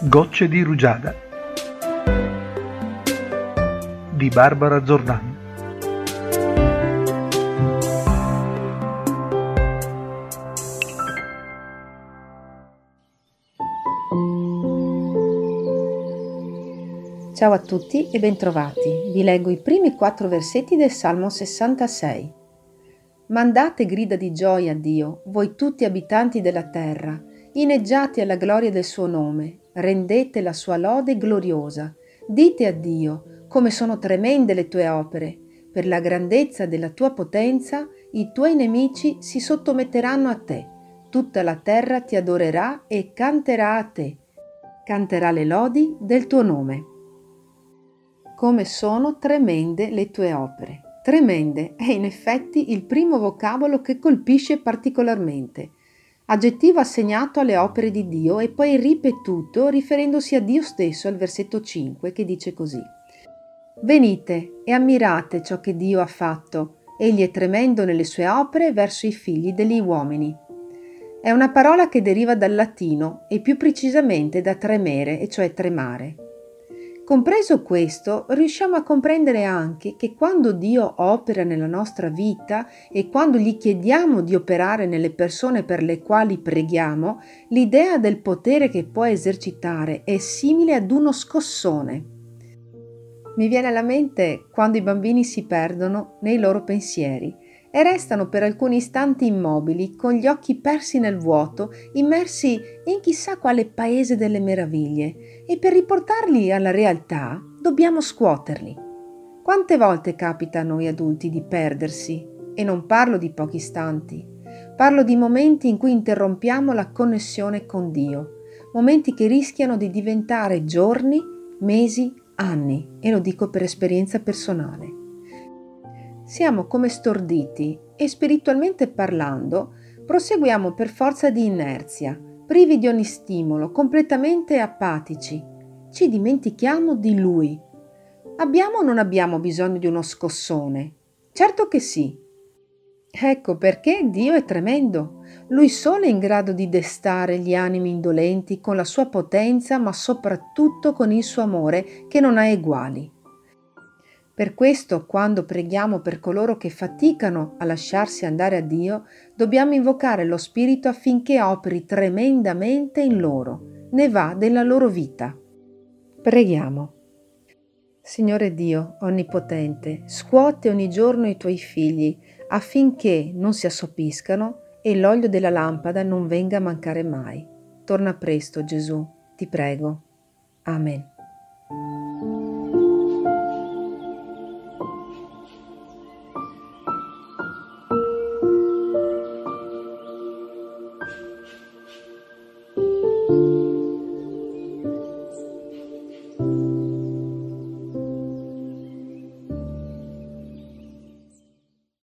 Gocce di rugiada di Barbara Zordani. Ciao a tutti e bentrovati. Vi leggo i primi 4 versetti del Salmo 66. Mandate grida di gioia a Dio, voi tutti abitanti della terra, inneggiate alla gloria del suo nome, rendete la sua lode gloriosa, dite a Dio come sono tremende le tue opere, per la grandezza della tua potenza i tuoi nemici si sottometteranno a te, tutta la terra ti adorerà e canterà a te, canterà le lodi del tuo nome. Come sono tremende le tue opere. Tremende è in effetti il primo vocabolo che colpisce particolarmente, aggettivo assegnato alle opere di Dio e poi ripetuto riferendosi a Dio stesso al versetto 5 che dice così: Venite e ammirate ciò che Dio ha fatto, egli è tremendo nelle sue opere verso i figli degli uomini. È una parola che deriva dal latino e più precisamente da tremere, e cioè tremare. Compreso questo, riusciamo a comprendere anche che quando Dio opera nella nostra vita e quando gli chiediamo di operare nelle persone per le quali preghiamo, l'idea del potere che può esercitare è simile ad uno scossone. Mi viene alla mente quando i bambini si perdono nei loro pensieri e restano per alcuni istanti immobili, con gli occhi persi nel vuoto, immersi in chissà quale paese delle meraviglie, e per riportarli alla realtà dobbiamo scuoterli. Quante volte capita a noi adulti di perdersi? E non parlo di pochi istanti, parlo di momenti in cui interrompiamo la connessione con Dio, momenti che rischiano di diventare giorni, mesi, anni, e lo dico per esperienza personale. Siamo come storditi e spiritualmente parlando proseguiamo per forza di inerzia, privi di ogni stimolo, completamente apatici. Ci dimentichiamo di Lui. Abbiamo o non abbiamo bisogno di uno scossone? Certo che sì. Ecco perché Dio è tremendo. Lui solo è in grado di destare gli animi indolenti con la sua potenza, ma soprattutto con il suo amore che non ha eguali. Per questo, quando preghiamo per coloro che faticano a lasciarsi andare a Dio, dobbiamo invocare lo Spirito affinché operi tremendamente in loro, ne va della loro vita. Preghiamo. Signore Dio Onnipotente, scuote ogni giorno i tuoi figli affinché non si assopiscano e l'olio della lampada non venga a mancare mai. Torna presto, Gesù, ti prego. Amen.